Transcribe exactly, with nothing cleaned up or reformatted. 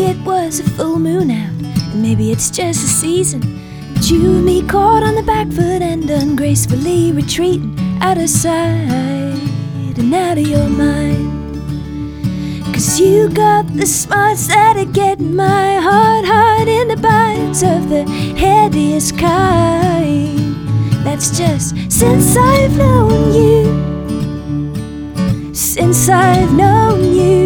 it was a full moon out, and maybe it's just a season, but you and me caught on the back foot and ungracefully retreating out of sight and out of your mind. Cause you got the smarts that'll get my heart hard in the binds of the headiest kind. That's just since I've known you, since I've known you.